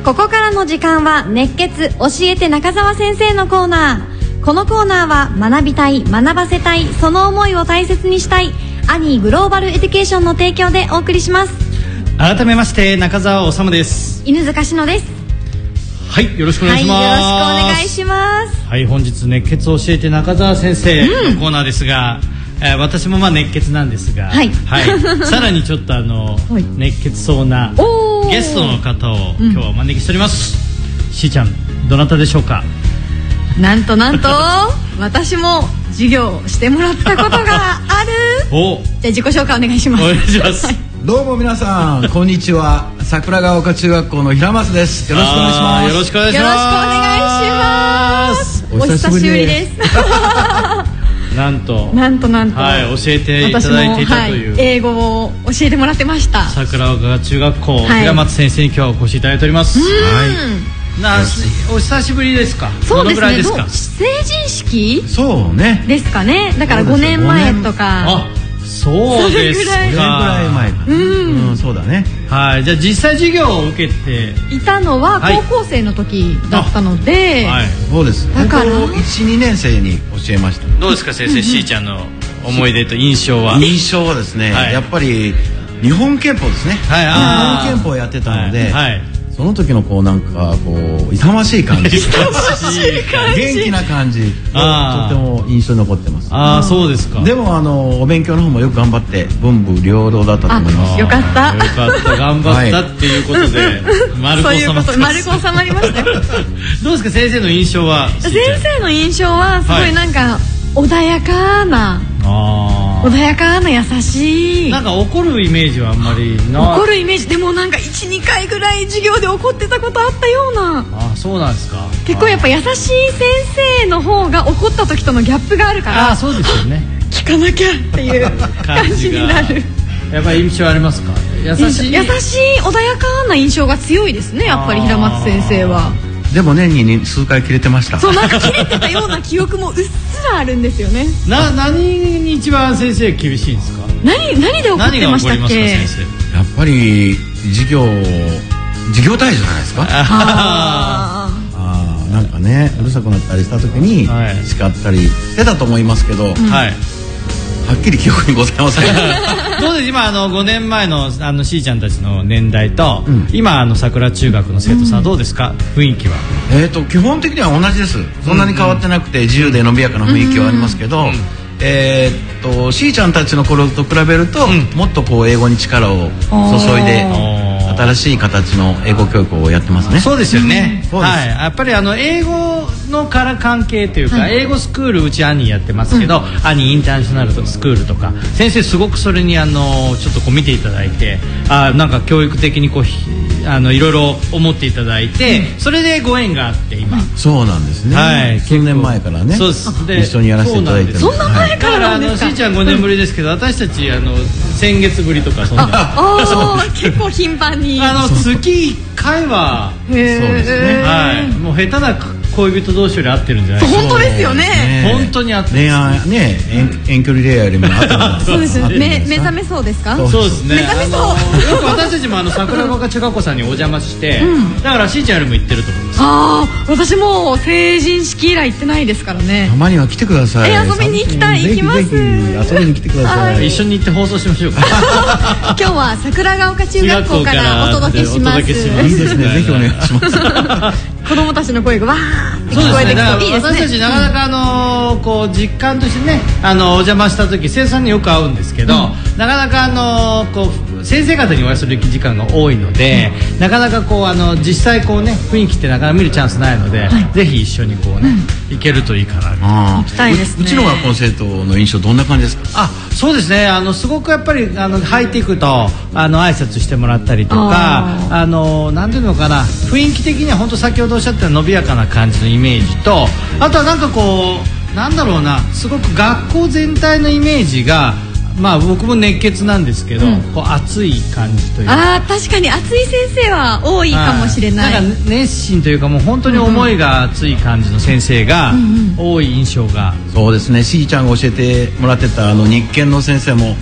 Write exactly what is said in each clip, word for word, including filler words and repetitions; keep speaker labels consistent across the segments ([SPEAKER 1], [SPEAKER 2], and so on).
[SPEAKER 1] ここからの時間は熱血教えて中澤先生のコーナー。このコーナーは学びたい、学ばせたい、その思いを大切にしたいアニーグローバルエデュケーションの提供でお送りします。
[SPEAKER 2] 改めまして中澤修です。
[SPEAKER 1] 犬塚志乃です。
[SPEAKER 2] はい、よろしくお願いします。
[SPEAKER 1] はい、よろしくお願いします。
[SPEAKER 2] はい、本日熱血教えて中澤先生のコーナーですが、うん、えー、私もまあ熱血なんですが、はい、はい、さらにちょっとあの、はい、熱血そうなゲストの方を今日はお招きしております。うん、しーちゃん、どなたでしょうか？
[SPEAKER 1] なんとなんと私も授業をしてもらったことがある。お、じゃあ自己紹介お願いします。
[SPEAKER 2] お願いします。
[SPEAKER 3] どうも皆さんこんにちは。桜ヶ丘中学校の平松です。よろしくお願いします。
[SPEAKER 2] よろしくお願いします。
[SPEAKER 1] よろしくお願いします。お久しぶりです。
[SPEAKER 2] なんと
[SPEAKER 1] なんとなんと、
[SPEAKER 2] はい、教えていただいていたという、
[SPEAKER 1] はい、英語を教えてもらってました。
[SPEAKER 2] 桜ヶ丘中学校、はい、平松先生に今日はお越しいただいております。はい、なお久しぶりですか？
[SPEAKER 1] そうですね。
[SPEAKER 2] どのぐらいですか？
[SPEAKER 1] 成人式
[SPEAKER 3] そうね
[SPEAKER 1] ですかね。だからごねんまえとか。
[SPEAKER 2] あ、そうですか。それぐ
[SPEAKER 3] らい前かな。うん、うん、そうだね。
[SPEAKER 2] はい、じゃあ実際授業を受けて
[SPEAKER 1] いたのは高校生の時だったので、
[SPEAKER 3] はい、そうです。だからいち、にねん生に教えました。
[SPEAKER 2] どうですか先生、しーちゃんの思い出と印象は？
[SPEAKER 3] 印象はですね、はい、やっぱり日本憲法ですね。はい、あ日本憲法をやってたので、はいはい、その時のこうなんかこう勇ましい感じ、勇ましい感じ、元気な感じ、とても印象に残ってます。
[SPEAKER 2] ああ、そうですか。
[SPEAKER 3] でもあのお勉強の方もよく頑張って文武両道だったと思います。
[SPEAKER 1] よかった。
[SPEAKER 2] よかった、頑張ったっていうことで、丸く収まってます。
[SPEAKER 1] 丸く収まりましたよ。
[SPEAKER 2] どうですか先生の印象は？
[SPEAKER 1] 先生の印象はすごいなんか穏やかな。あ穏やかな優しい。
[SPEAKER 2] なんか怒るイメージはあんまりない。
[SPEAKER 1] 怒るイメージでもなんかいち、にかいぐらい授業で怒ってたことあったような。
[SPEAKER 2] あ、そうなんですか。
[SPEAKER 1] 結構やっぱ優しい先生の方が怒った時とのギャップがあるから。
[SPEAKER 2] あ、そうですよね。
[SPEAKER 1] 聞かなきゃっていう感じになる。
[SPEAKER 2] やっぱり印象ありますか？優しい
[SPEAKER 1] 優しい穏やかな印象が強いですね、やっぱり平松先生は。
[SPEAKER 3] でも年に数回切れてました。
[SPEAKER 1] そう、なんか切れてたような記憶もうっすらあるんですよね。
[SPEAKER 2] な、何に一番先生厳しいんですか？
[SPEAKER 1] 何、何で怒ってましたっけ？
[SPEAKER 3] やっぱり授業授業態度じゃないですか。ああ、なんかね、うるさくなったりした時に叱ったりしてたと思いますけど、はい、はっきり記憶にございません。
[SPEAKER 2] どうです今あのごねんまえのあのしーちゃんたちの年代と、うん、今あの桜中学の生徒さんはどうですか、うん、雰囲気は？
[SPEAKER 3] えーと基本的には同じです。そんなに変わってなくて自由で伸びやかな雰囲気はありますけど、うんうん、えーとしーちゃんたちの頃と比べると、うん、もっとこう英語に力を注いで新しい形の英語教育をやってますね。
[SPEAKER 2] そうですよね、うん、はい、やっぱりあの英語のから関係というか、はい、英語スクールうち兄やってますけど、うん、兄インターナショナルスクールとか先生すごくそれにあのちょっとこう見ていただいて、あ、なんか教育的にこうあのいろいろ思っていただいて、うん、それでご縁があって今、
[SPEAKER 3] そうなんですね、はい、数年前からね、そうですで一緒にやらせていただいてる。
[SPEAKER 1] そんな前からなんですか？
[SPEAKER 2] しーちゃんごねんぶりですけど、私たちあの先月ぶりとかそんな
[SPEAKER 1] あ結構頻繁に
[SPEAKER 2] あの月いっかいはそうですね、はい、もう下手な恋人同士より合ってるんじゃないですか。
[SPEAKER 1] 本当ですよね。
[SPEAKER 2] 本当に合ってる。
[SPEAKER 3] 恋愛ね、遠距離恋愛よりも合ってる。
[SPEAKER 1] そうですよね。目覚めそうですか？
[SPEAKER 2] そうですね。
[SPEAKER 1] 目覚めそう。
[SPEAKER 2] よく私たちもあの桜ヶ丘中学校さんにお邪魔して、だからしーちゃんよりも行ってると思います。
[SPEAKER 1] ああ、私も成人式以来行ってないですからね。
[SPEAKER 3] たまには来てください。
[SPEAKER 1] え、遊びに行きたい。行きます。
[SPEAKER 3] 遊びに来てください。
[SPEAKER 2] 一緒に行って放送しましょうか。
[SPEAKER 1] 今日は桜ヶ丘中学校からお届けします。いい
[SPEAKER 3] ですね。ぜひお願いします。
[SPEAKER 1] 子供たちの声がわーって聞こえてきていいですね。
[SPEAKER 2] 私たちなかなかあのこう実感としてね、あのお邪魔した時生徒さんによく会うんですけど、うん、なかなかあのこう先生方にお会いする時間が多いので、うん、なかなかこうあの実際こうね雰囲気ってなかなか見るチャンスないので、はい、ぜひ一緒にこうね、うん、行けるといいかな。
[SPEAKER 1] 行きたいですね。
[SPEAKER 3] う, うちの学校の生徒の印象どんな感じですか？
[SPEAKER 2] あ、そうですね、あのすごくやっぱりあの入っていくとあの挨拶してもらったりとか、ああのなんていうのかな、雰囲気的には本当先ほどおっしゃった伸びやかな感じのイメージと、あとはなんかこうなんだろうな、すごく学校全体のイメージが、まあ僕も熱血なんですけど、うん、こう熱い感じというか、
[SPEAKER 1] あ、確かに熱い先生は多いかもしれない。
[SPEAKER 2] なんか熱心というかもう本当に思いが熱い感じの先生が多い印象が、
[SPEAKER 3] うんうん、そうですね。しーちゃんが教えてもらってたあの日研の先生も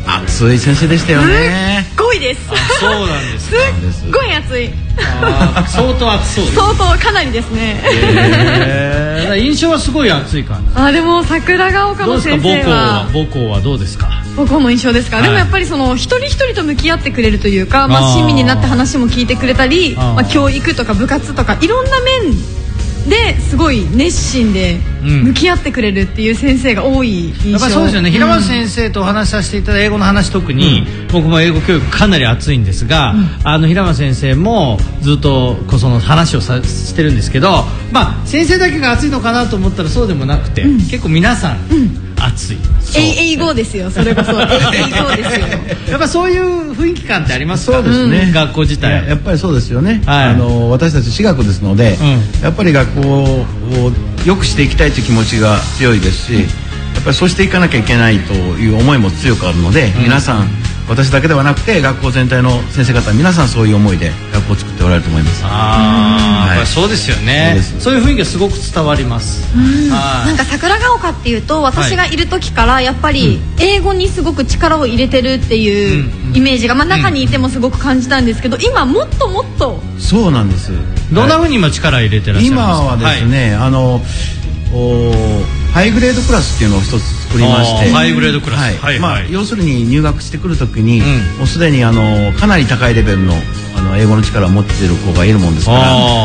[SPEAKER 3] 熱い先生でしたよね。
[SPEAKER 1] すっごいです。
[SPEAKER 2] そうなんです。
[SPEAKER 1] すっごい熱い。
[SPEAKER 2] 相当熱そうです。
[SPEAKER 1] 相当かなりですね。
[SPEAKER 2] えー、印象はすごい熱い感じ。
[SPEAKER 1] あでも桜ヶ丘の先生は
[SPEAKER 2] 母校はどうですか。
[SPEAKER 1] 母校の印象ですか、はい、でもやっぱりその一人一人と向き合ってくれるというか、まあ、親身になって話も聞いてくれたり、まあ、教育とか部活とかいろんな面ですごい熱心で向き合ってくれるっていう先生が多い印象、
[SPEAKER 2] やっぱりそうですよね、うん、平松先生とお話しさせていただいた英語の話特に、うん、僕も英語教育かなり熱いんですが、うん、あの平松先生もずっとその話をさしてるんですけど、まあ、先生だけが熱いのかなと思ったらそうでもなくて、うん、結構皆さん、うん熱い
[SPEAKER 1] 英語ですよ、それこそ英語ですよ
[SPEAKER 2] やっぱそういう雰囲気感ってありますか。
[SPEAKER 3] そうですね、
[SPEAKER 2] うん、学校自体
[SPEAKER 3] や, やっぱりそうですよね、
[SPEAKER 2] はい、
[SPEAKER 3] あの私たち私学ですので、うん、やっぱり学校を良くしていきたいという気持ちが強いですし、うん、やっぱりそうしていかなきゃいけないという思いも強くあるので、うん、皆さん私だけではなくて学校全体の先生方皆さんそういう思いで学校を作っておられると思います。
[SPEAKER 2] あ、はい、そうですよね。 そう, そういう雰囲気がすごく伝わります。
[SPEAKER 1] なんか桜ヶ丘っていうと私がいる時からやっぱり英語にすごく力を入れてるっていうイメージが、まあ、中にいてもすごく感じたんですけど、今もっともっと
[SPEAKER 3] そうなんです。
[SPEAKER 2] どんな風に今力入れてらっしゃいますか。
[SPEAKER 3] 今はですね、はい、あのハイグレードクラスっていうのを一つ作りまして、
[SPEAKER 2] ハイグレードクラス、
[SPEAKER 3] はいはい、まあ、要するに入学してくるときに、うん、もうすでにあのかなり高いレベルの、あの英語の力を持っている子がいるもんですから、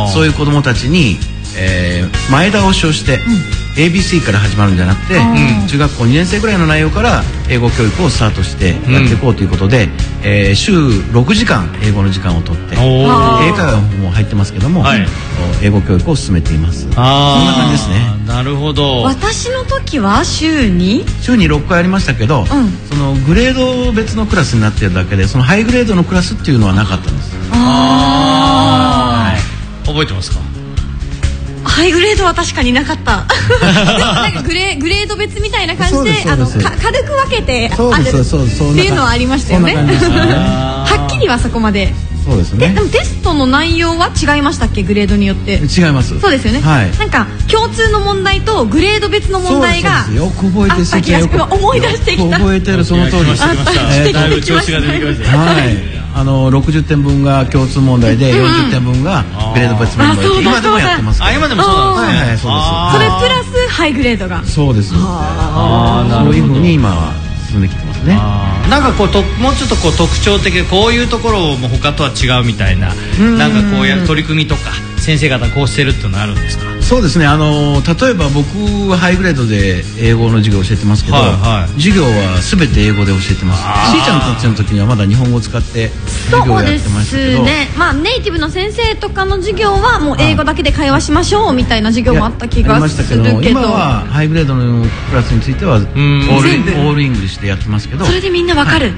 [SPEAKER 3] そういう子どもたちに、えー、前倒しをして、うん、エービーシー から始まるんじゃなくて、うん、中学校にねん生ぐらいの内容から英語教育をスタートしてやっていこうということで、うん、えー、週ろくじかん英語の時間をとって英会話も入ってますけども、はい、英語教育を進めています。
[SPEAKER 2] あ、
[SPEAKER 3] そんな感じですね。
[SPEAKER 2] なるほど。
[SPEAKER 1] 私の時は週に
[SPEAKER 3] 週にろっかいありましたけど、うん、そのグレード別のクラスになっているだけでそのハイグレードのクラスっていうのはなかったんです。
[SPEAKER 1] あ、
[SPEAKER 2] はい、覚えてますか。
[SPEAKER 1] ハイグレードは確かになかったなんかグレー、グレード別みたいな感じ で, であのか軽く分けてあるっていうのはありましたよねはっきりはそこまで。
[SPEAKER 3] そうですね。
[SPEAKER 1] でもテストの内容は違いましたっけ、グレードによって。
[SPEAKER 3] 違います。
[SPEAKER 1] そうですよね、はい、なんか共通の問題とグレード別の問題が
[SPEAKER 3] よく覚えて
[SPEAKER 1] た気がします。思い出してきた。
[SPEAKER 3] 覚えてる、その通り。
[SPEAKER 2] だいぶ調子が出てきました。
[SPEAKER 3] はい、あのろくじゅってんぶんが共通問題でよんじゅってんぶんがグレード別問題で今でもやってます。
[SPEAKER 2] あ、今でもそうなんですね。はいはい、そう
[SPEAKER 1] です。それプラスハイグレードが
[SPEAKER 3] そうです。ああ、そういうふうに今は進んできてますね。
[SPEAKER 2] なんかこうともうちょっとこう特徴的でこういうところも他とは違うみたいな、なんかこういう取り組みとか先生方こうしてるっていうのはあるんですか。
[SPEAKER 3] そうですね、あの例えば僕はハイグレードで英語の授業を教えてますけど、はいはい、授業は全て英語で教えてます。しーちゃんたちの時にはまだ日本語を使って授業をやってましたけど、
[SPEAKER 1] そうですね、まあ、ネイティブの先生とかの授業はもう英語だけで会話しましょうみたいな授業もあった気がするけ ど, けど
[SPEAKER 3] 今はハイグレードのクラスについてはオール、オールイングリッシュでやってますけど、
[SPEAKER 1] それでみんなわかる、はい、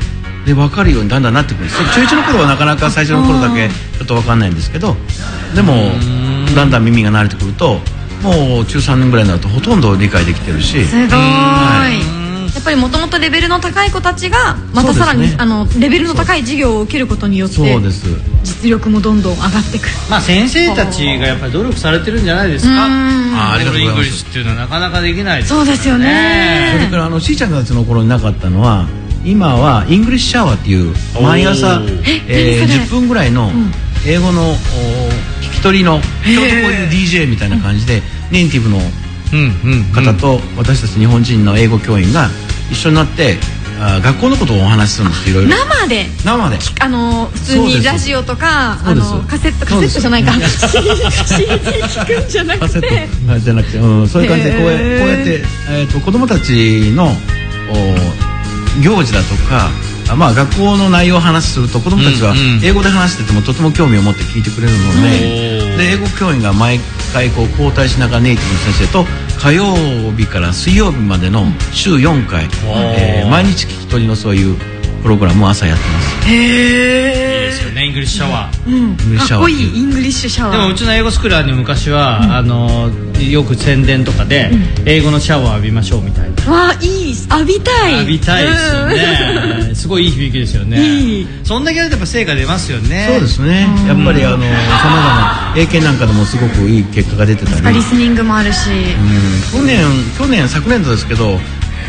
[SPEAKER 3] で分かるようにだんだんなってくるんです。中いちの頃はなかなか最初の頃だけちょっと分かんないんですけど、でもだんだん耳が慣れてくるともう中さんねんぐらいになるとほとんど理解できてるし、
[SPEAKER 1] すごい、はい、やっぱりもともとレベルの高い子たちがまたさらに、ね、あのレベルの高い授業を受けることによって
[SPEAKER 3] そうです、
[SPEAKER 1] 実力もどんどん上がっていく。
[SPEAKER 2] まあ先生たちがやっぱり努力されてるんじゃないですか。あ、ありがとうございます。イングリッシュっていうのはなかなかできないです、ね、
[SPEAKER 1] そうですよね。
[SPEAKER 3] それからあのしーちゃんたちの頃になかったのは今はイングリッシュシャワーっていう毎朝、えー、じゅっぷんぐらいの英語の聞き取りのちょうどこういう ディージェー みたいな感じでネイティブの方と私たち日本人の英語教員が一緒になってあ学校のことをお話しするんです。いろいろ
[SPEAKER 1] 生で
[SPEAKER 3] 生で
[SPEAKER 1] あの普通にラジオとかあのカセットカセットじゃないか シーディー 聞くんじゃなくてカセット
[SPEAKER 3] じゃなくて、うん、そういう感じでこう や, こうやって、えー、と子どもたちの行事だとか、まあ、学校の内容を話すると子どもたちは英語で話しててもとても興味を持って聞いてくれるので、うん、で英語教員が毎回こう交代しながらネイティブの先生と火曜日から水曜日までの週よんかい、えー、毎日聞き取りのそういうプログラムを朝やってます。
[SPEAKER 1] へ
[SPEAKER 2] え、いいですよね、イングリッシュシャワー、
[SPEAKER 1] うん、かっこいいイングリッシュシャワー。
[SPEAKER 2] でもうちの英語スクールに昔は、うん、あのよく宣伝とかで、うん、英語のシャワー浴びましょうみたいな。
[SPEAKER 1] わあ、いい、浴びたい
[SPEAKER 2] 浴びたいですよね、うん、すごいいい響きですよね。いい、そんだけやるとやっぱ成果出ますよね。
[SPEAKER 3] そうですね、やっぱりあのさまざま英検なんかでもすごくいい結果が出てたり、
[SPEAKER 1] リスニングもあるし、
[SPEAKER 3] うん、去年去年昨年度ですけど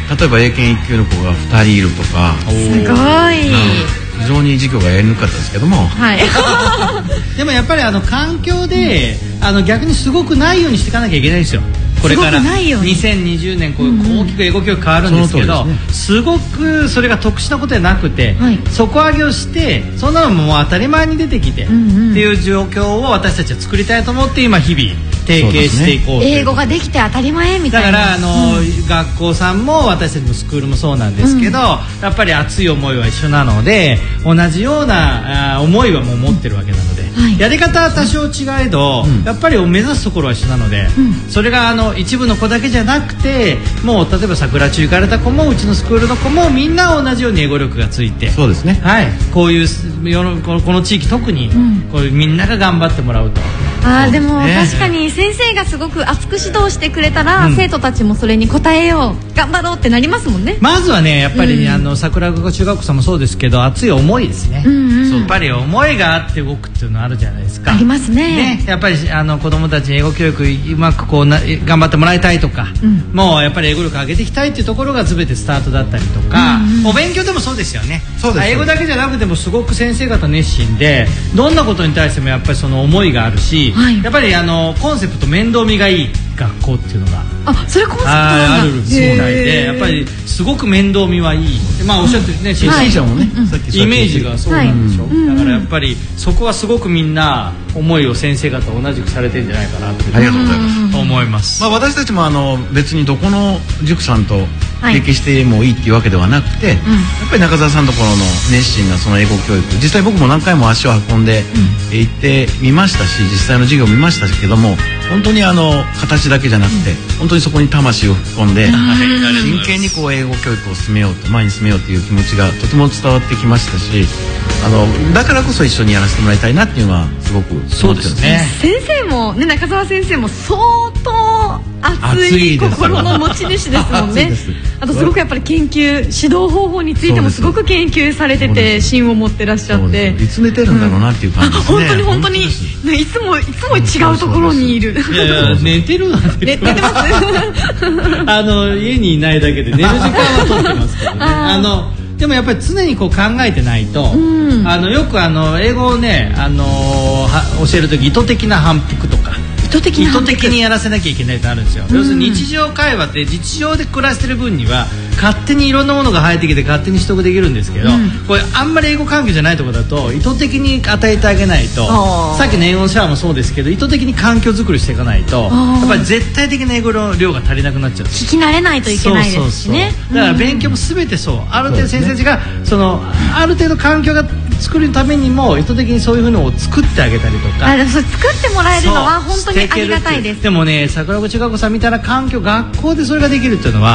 [SPEAKER 3] 例えば英検いっ級の子がふたりいるとか、
[SPEAKER 1] すごい、
[SPEAKER 3] 非常に授業がやりにくかったですけども、
[SPEAKER 1] はい
[SPEAKER 2] でもやっぱりあの環境で、うん、あの逆にすごくないようにしていかなきゃいけないんですよ。これからにせんにじゅうねんこう大きく英語教育変わるんですけど、すごくそれが特殊なことじゃなくて、はい、底上げをしてそんなのももう当たり前に出てきて、うんうん、っていう状況を私たちは作りたいと思って今日々提携していこうという、
[SPEAKER 1] ね、英語ができて当たり前みたいな。
[SPEAKER 2] だからあの、うん、学校さんも私たちもスクールもそうなんですけど、うん、やっぱり熱い思いは一緒なので同じようなあ思いはもう持ってるわけなので、はい、やり方は多少違えど、うん、やっぱり目指すところは一緒なので、うん、それがあの一部の子だけじゃなくてもう例えば桜中行かれた子もうちのスクールの子もみんな同じように英語力がついて、
[SPEAKER 3] そうですね、
[SPEAKER 2] はい、こういう世のこの、この地域特に、うん、こういうみんなが頑張ってもらうと。
[SPEAKER 1] あーでも確かに先生がすごく熱く指導してくれたら、うん、生徒たちもそれに応えよう頑張ろうってなりますもんね。
[SPEAKER 2] まずはねやっぱり、ね、うん、あの桜学校中学校さんもそうですけど熱い思いですね、うんうん、そうやっぱり思いがあって動くっていうのあるじゃないですか。
[SPEAKER 1] ありますね。
[SPEAKER 2] ねやっぱりあの子どもたちに英語教育うまくこうな頑張ってもらいたいとか、うん、もうやっぱり英語力上げていきたいっていうところが全てスタートだったりとか、うんうん、お勉強でもそうですよね。
[SPEAKER 3] そうです。
[SPEAKER 2] 英語だけじゃなくてもすごく先生方熱心でどんなことに対してもやっぱりその思いがあるし、はい、やっぱりあのコンセプト面倒見がいい学校っていうのが
[SPEAKER 1] あそれコンセプトなんだ
[SPEAKER 2] あるみたいでやっぱりすごく面倒見はいい、まあおっしゃってね、
[SPEAKER 3] 新生者もね、
[SPEAKER 2] さっきイメージがそうなんでしょ、はい、だからやっぱりそこはすごくみんな思いを先生方同じくされてるんじゃないかなと
[SPEAKER 3] ありがとうございます
[SPEAKER 2] 思います。
[SPEAKER 3] まあ私たちもあの別にどこの塾さんと提携してもいいっていうわけではなくて、はい、やっぱり中澤さんのところの熱心なその英語教育実際僕も何回も足を運んで行ってみましたし実際の授業を見ましたけども本当にあの形だけじゃなくて、うん、本当にそこに魂を吹き込んで、うん、真剣にこう英語教育を進めようと前に進めようという気持ちがとても伝わってきましたしあのだからこそ一緒にやらせてもらいたいなっていうのはすごく
[SPEAKER 2] そうですね。
[SPEAKER 1] 先生も、ね、中澤先生も相当熱い心の持ち主ですもんね。あとすごくやっぱり研究指導方法についてもすごく研究されてて芯を持ってらっしゃって
[SPEAKER 3] いつ寝てるんだろうなっていう感じですね、
[SPEAKER 1] うん、本当に本当にいつもいつも違うところにいる。
[SPEAKER 2] いやいや寝てるなんて寝てますあの家にいないだけで寝る時間は取ってますけどねあのでもやっぱり常にこう考えてないと、うん、あのよくあの英語をね、あのー、教える時意図的な反復とか
[SPEAKER 1] 意図的
[SPEAKER 2] 意図的にやらせなきゃいけないとあるんですよ、うん、要するに日常会話って日常で暮らしてる分には勝手にいろんなものが生えてきて勝手に取得できるんですけど、うん、これあんまり英語環境じゃないところだと意図的に与えてあげないとさっきの英語のシャワーもそうですけど意図的に環境づくりしていかないとやっぱり絶対的な英語の量が足りなくなっちゃう。
[SPEAKER 1] 聞き慣れないといけないですしね。
[SPEAKER 2] そうそうそうだから勉強も全てそうある程度先生たちがそのある程度環境が作るためにも意図的にそういうのを作ってあげたりとか
[SPEAKER 1] あでもそれ作ってもらえるのは本当にありがたいです。
[SPEAKER 2] でもね桜子中学校さんみたいな環境学校でそれができるっていうのは、うん、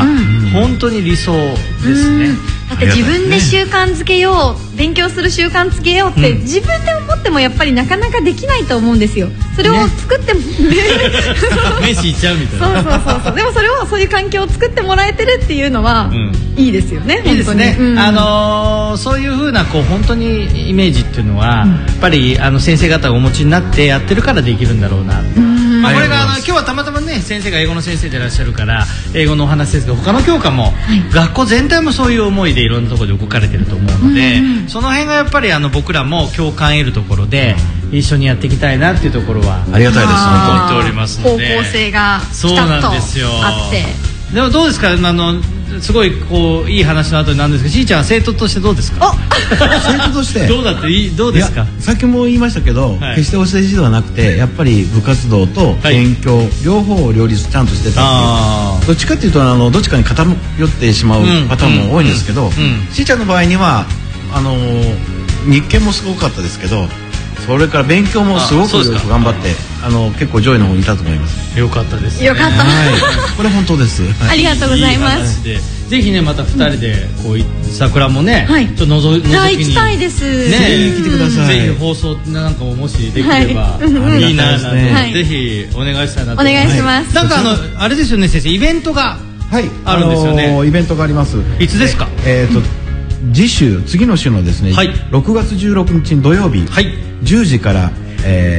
[SPEAKER 2] 本当に理想ですね。
[SPEAKER 1] だって自分で習慣づけよう、ね、勉強する習慣づけようって、うん、自分で思ってもやっぱりなかなかできないと思うんですよ。それを作っても、ね、
[SPEAKER 2] 飯いっちゃうみたいな
[SPEAKER 1] そうそうそうそうでもそれをそういう環境を作ってもらえてるっていうのは、うん、いいですよね。
[SPEAKER 2] いいですね、うん、あのー、そういう風なこう本当にイメージっていうのは、うん、やっぱりあの先生方がお持ちになってやってるからできるんだろうな、うんまあ、これがあの今日はたまたまね先生が英語の先生でいらっしゃるから英語のお話ですけど他の教科も、はい、学校全体もそういう思いでいろんなところで動かれてると思うので、うんうん、その辺がやっぱりあの僕らも共感得るところで一緒にやっていきたいなっていうところは
[SPEAKER 3] ありがたいです
[SPEAKER 2] 本当に言っておりますので
[SPEAKER 1] 方向性がピタッとあって
[SPEAKER 2] でもどうですかあのすごいこういい話の後になんですけどしーちゃんは生徒としてどうですか
[SPEAKER 3] 生徒として
[SPEAKER 2] どうだっていいどうですか。
[SPEAKER 3] さっきも言いましたけど、はい、決して教え字ではなくてやっぱり部活動と勉強、はい、両方を両立ちゃんとしてたっていうどっちかっていうとあのどっちかに偏ってしまうパターンも多いんですけど、うんうんうん、しーちゃんの場合にはあの日検もすごかったですけどそれから勉強もすごくよく頑張ってあの結構上位の方にいたと思います。
[SPEAKER 2] よかったです、ね、
[SPEAKER 1] よかった、
[SPEAKER 3] はい、これ本当です、
[SPEAKER 1] はい、ありがとうございます。
[SPEAKER 2] いいぜひねまたふたりでこう桜もね、はい、ちょっとのぞのぞきに
[SPEAKER 1] 行きたいです
[SPEAKER 2] ね
[SPEAKER 3] 来てください。
[SPEAKER 2] ぜひ放送なんかももしできれば、はい、いいななんて、はい、ぜひお願いしたいなと
[SPEAKER 1] お願いします。
[SPEAKER 2] なんかあのあれですよね先生イベントがあるんですよね。はい、あのー、
[SPEAKER 3] イベントがあります。
[SPEAKER 2] いつですか。
[SPEAKER 3] えー、っと次週次の週のですね、はい、ろくがつじゅうろくにち土曜日、はい、じゅうじから、えー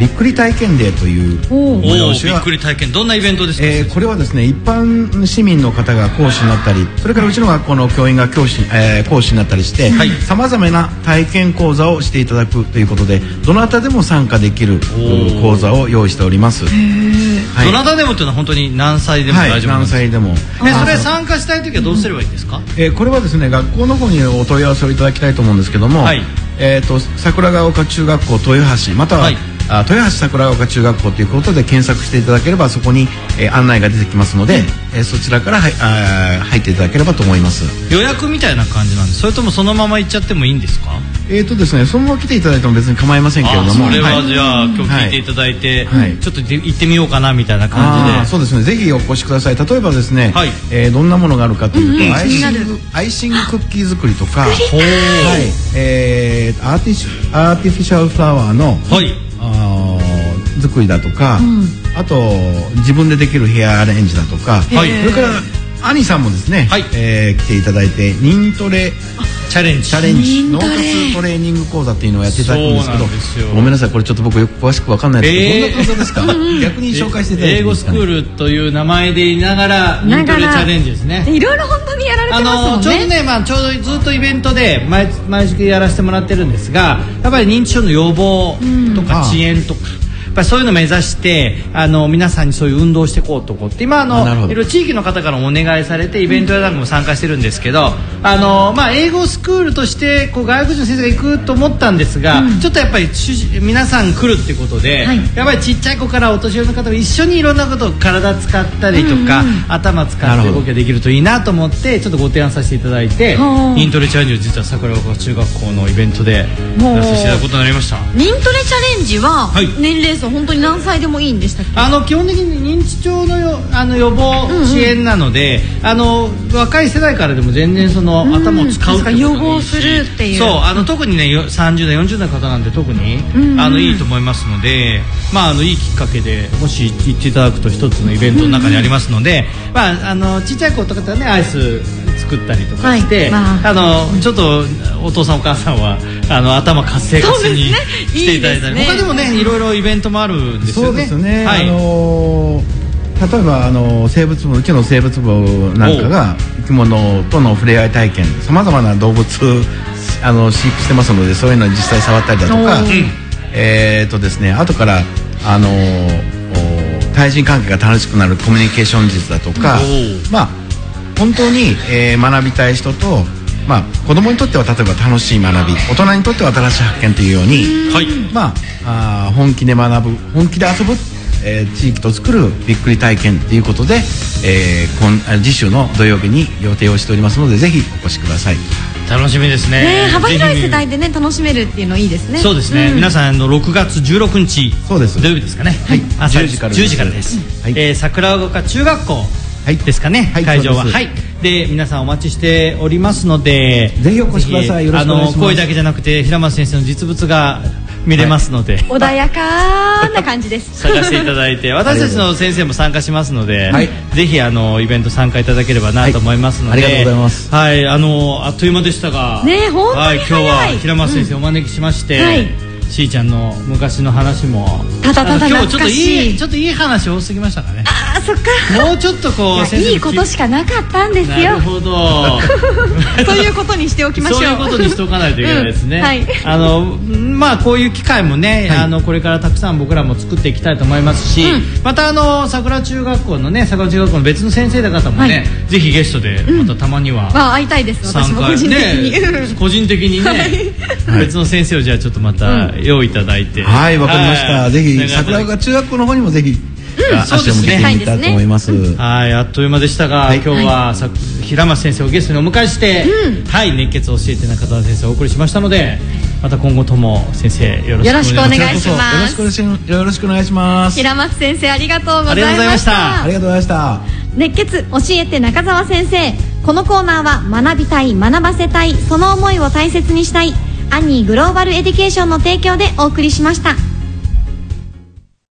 [SPEAKER 3] びっくり体験デーという催しが、
[SPEAKER 2] びっくり体験、どんなイベントですか？
[SPEAKER 3] えー、これはですね、一般市民の方が講師になったり、それからうちの学校の教員が教師、えー、講師になったりして、さまざまな体験講座をしていただくということで、どなたでも参加できる講座を用意しております。
[SPEAKER 2] はい、どなたでもというのは本当に何歳でも大丈夫なんですか？
[SPEAKER 3] はい、何歳でも。
[SPEAKER 2] えそれ参加したいときはどうすればいいんですか？
[SPEAKER 3] えー、これはですね、学校の方にお問い合わせをいただきたいと思うんですけども、はい、えーと桜ヶ丘中学校豊橋、または、はい、あ豊橋桜ヶ丘中学校ということで検索していただければ、そこに、えー、案内が出てきますので、うん、えー、そちらから、はい、あ入っていただければと思います。
[SPEAKER 2] 予約みたいな感じなんです？それともそのまま行っちゃってもいいんですか？
[SPEAKER 3] えーとですね、そのまま来ていただいても別に構いませんけれども、
[SPEAKER 2] それはじゃあ、はい、今日聞いていただいて、はい、ちょっと行ってみようかなみたいな感じで。
[SPEAKER 3] そうですね、ぜひお越しください。例えばですね、はい、えー、どんなものがあるかというと、うん、アイシング、アイシングクッキー作りとか、はい、えー、アーティシアーティフィシャルフラワーの、はい、あ作りだとか、うん、あと自分でできるヘアアレンジだとか、はい、それから兄さんもですね、はい、えー、来ていただいてニントレ
[SPEAKER 2] チャレンジ
[SPEAKER 3] チャレンジ脳活トレーニング講座っていうのをやっていただくんですけど、ごめんなさい、これちょっと僕よく詳しく分かんないですけど、えー、どんな講座ですか？逆に紹介していただいていいですかね？
[SPEAKER 2] 英語スクールという名前でいながらニントレチャレンジですね。
[SPEAKER 1] いろいろ本当にやられてますもんね。
[SPEAKER 2] あのちょうどね、まあ、ちょうどずっとイベントで毎毎月やらせてもらってるんですが、やっぱり認知症の予防とか遅延とか、やっぱりそういうのを目指してあの皆さんにそういう運動をしていこうとこうって今あのいろいろ地域の方からもお願いされてイベントやなんかも参加してるんですけど、あの、まあ、英語スクールとしてこう外国人の先生が行くと思ったんですが、うん、ちょっとやっぱり皆さん来るっていうことで、はい、やっぱりちっちゃい子からお年寄りの方も一緒にいろんなことを体使ったりとか、うんうん、頭使って動きができるといいなと思ってちょっとご提案させていただいて、ニントレチャレンジを実は桜丘中学校のイベントでやらせていただくことになりました。
[SPEAKER 1] ニントレチャレンジは年齢層本当に何歳でもいいんでしたっけ？
[SPEAKER 2] あの基本的に認知症のよあの予防支援なので、うんうん、あの若い世代からでも全然その、うん、頭を使うってことがいいし、
[SPEAKER 1] 予防するっていう、
[SPEAKER 2] そうあの特にねさんじゅう代よんじゅう代の方なんで特に、うんうん、あのいいと思いますので、まああのいいきっかけでもし行っていただくと一つのイベントの中にありますので、うんうん、まああのちっちゃい子とかはねアイス作ったりとかして、はい、まあ、あのちょっとお父さんお母さんはあの頭活性化しに来ていただいたり、ね、他でもねいろいろイベントもあるんですよね。
[SPEAKER 3] そうですね、はい、あのー、例えばあの生物部うちの生物部なんかが生き物との触れ合い体験、さまざまな動物あの飼育してますので、そういうのに実際触ったりだとか、うん、えーとですね、後からあのー、対人関係が楽しくなるコミュニケーション術だとか、まあ本当に、えー、学びたい人と、まあ、子供にとっては例えば楽しい学び、大人にとっては新しい発見というように、はい、まあ、あ本気で学ぶ、本気で遊ぶ、えー、地域と作るびっくり体験ということで、えー、今次週の土曜日に予定をしておりますので、ぜひお越しください。
[SPEAKER 2] 楽しみです ね, ね
[SPEAKER 1] 幅広い世代でね楽しめるっていうのいいですね。
[SPEAKER 2] そうですね、うん、皆さんのろくがつじゅうろくにち土曜日ですかね、はい、朝じゅうじからです、じゅうじからです、はい、えー、桜ヶ丘中学校ですかね、はい、会場は、はい、で皆さんお待ちしておりますので、
[SPEAKER 3] ぜひお越しください。よろしくお願いします。
[SPEAKER 2] あの声だけじゃなくて平松先生の実物が見れますので、はい、
[SPEAKER 1] 穏やかな感じです
[SPEAKER 2] 探していただいて私たちの先生も参加しますので、はい、ぜひあのイベント参加いただければなと思いますので、はい、
[SPEAKER 3] ありがとうございます。
[SPEAKER 2] はい、あのあっという間でしたが
[SPEAKER 1] ね、本当に早い、はい、
[SPEAKER 2] 今日は平松先生をお招きしまして、うん、はい、しーちゃんの昔の話も
[SPEAKER 1] ただただ懐かしい、
[SPEAKER 2] 今日ちょっといいちょっといい話多すぎましたかね。
[SPEAKER 1] ああ、そっか、
[SPEAKER 2] もうちょっとこう先生
[SPEAKER 1] いいことしかなかったんですよ。な
[SPEAKER 2] るほど
[SPEAKER 1] そういうことにしておきましょう。
[SPEAKER 2] そういうことにしておかないといけないですね、うん、はい、あのまあこういう機会もね、はい、あのこれからたくさん僕らも作っていきたいと思いますし、うん、またあの桜中学校のね桜中学校の別の先生の方もね、はい、ぜひゲストでまたたまには、うん、
[SPEAKER 1] あ会いたいです。私も個人的に、
[SPEAKER 2] ね、個人的にね、はい、別の先生をじゃあちょっとまた用意いただいて、
[SPEAKER 3] はい、わかりました。ぜひ桜ヶ中学校の方にもぜひ、うん、足を向けてみたいと思います。
[SPEAKER 2] はい、あっという間でしたが、はい、今日は、はい、平松先生をゲストにお迎えして、うん、はい、熱血を教えて中澤先生をお送りしましたので、また今後とも先生よろしくお願いします。
[SPEAKER 1] よろしくお願いします。
[SPEAKER 3] よろしくお願いします。
[SPEAKER 1] 平松先生ありがとうございました。
[SPEAKER 3] ありがとうございました。
[SPEAKER 1] 熱血教えて中澤先生。このコーナーは学びたい、学ばせたい、その思いを大切にしたいアニーグローバルエデュケーションの提供でお送りしました。